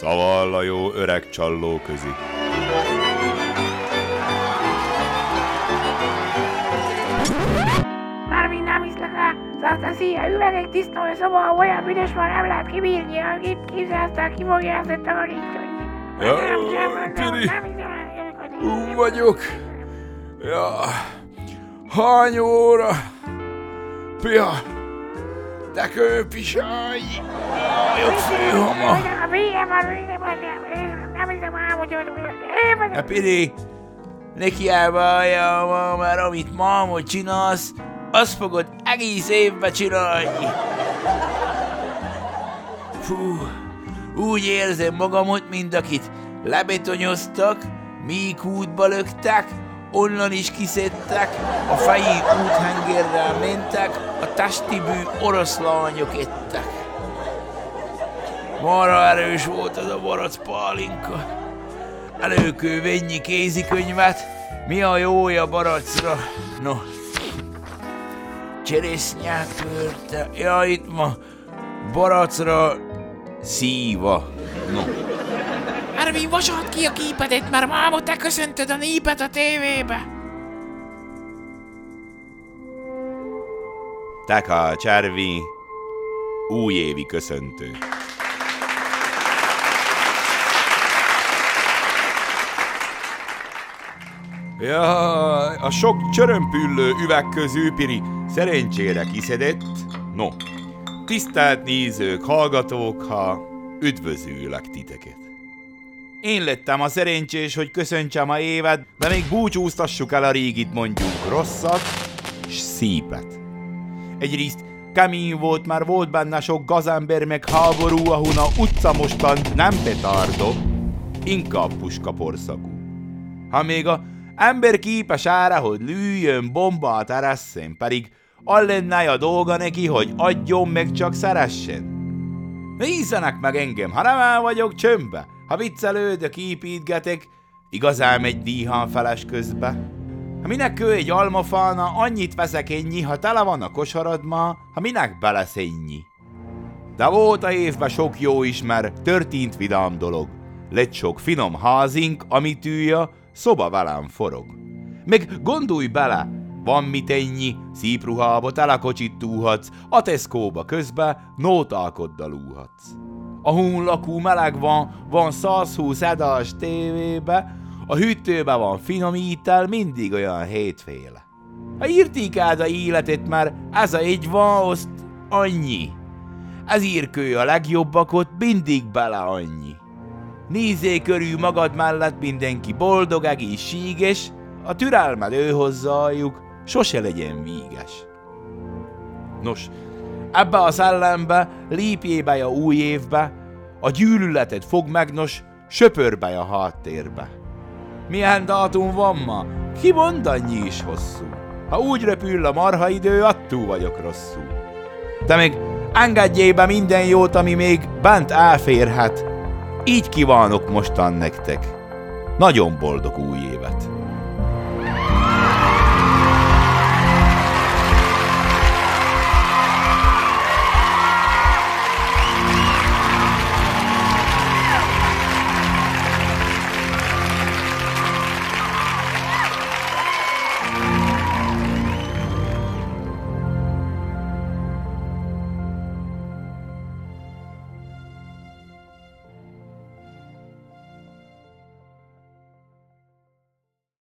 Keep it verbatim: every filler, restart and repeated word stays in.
Szavall a jó öreg csalló közi. Marvin, nem hiszlek el, azt a szíja üvegek tiszta, hogy szóval olyan büdös van, nem lehet kibírni, akit képzelsz, ki fogja ezt takarítani. Ja, Piri, ú vagyok. Ja, hány óra? Pia, de kőpisálj, jött főhama. A vége van, vége van, nem hiszem el, hogy én vagyok. Ja, Piri, ne kiállja, mert amit mámot csinálsz, azt fogod egész évben csinálni. Fú, úgy érzem magamot, mint akit lebetonyoztak, míg útba löktek, onnan is kiszedtek, a fején úthengerrel mentek, a testibű oroszlányok ettek. Marha erős volt az a barack pálinka. Előkő ennyi kézikönyvet, mi a jója baracra? No, cseresznyák körte, ja itt ma, baracra szíva. No. Marvin, vasalt ki a képedet, mert mámot te köszöntöd a népet a tévébe. Taka Cservi, újévi köszöntő. Ja, a sok csörömpüllő üveg közül, Piri, szerencsére kiszedett. No, tisztelt nézők, hallgatók, ha üdvözöllek titeket. Én lettem a szerencsés, hogy köszöntsem a évet, de még búcsúztassuk el a régit, mondjuk rosszat, s szépet. Egyrészt kemény volt, már volt benne sok gazember meg háború, ahol a utca mostan nem petardó, inkább puskaporszagú. Ha még a ember képes ára, hogy lőjön bombát eresszen, pedig all lenne a dolga neki, hogy adjon meg, csak szeressen. Nézzenek meg engem, ha nem el vagyok csömbbe, ha viccelődök, építgetek, igazán megy díjhan feles közbe. Ha minek kő egy almafána, annyit veszek ennyi, ha tele van a kosarad ma, ha minek belesz ennyi. De volt a évben sok jó is, mert történt vidám dolog. Lett sok finom házink, amit ülja, szoba velem forog. Meg gondolj bele, van mit ennyi, szép ruhába telekocsit túlhatsz, a Tesco-ba közbe nótálkoddal úhatsz. A hún lakó meleg van, van százhúsz edás tévébe, a hűtőbe van finom ítel, mindig olyan hétféle. Ha írtékáld a életet, már ez a egy van, azt annyi. Ez írkő a legjobbakot, mindig bele annyi. Nézzél körül magad mellett, mindenki boldog, egészséges, a türelmed ő hozzájuk, sose legyen víges. Nos, ebbe a szellembe lépjél be a új évbe, a gyűlöletet fog meg, nos, söpör be a háttérbe. Milyen dátum van ma? Ki mond, annyi is hosszú. Ha úgy röpül a marha idő, attól vagyok rosszul. De még engedjél be minden jót, ami még bent elférhet. Így kívánok mostan nektek. Nagyon boldog új évet!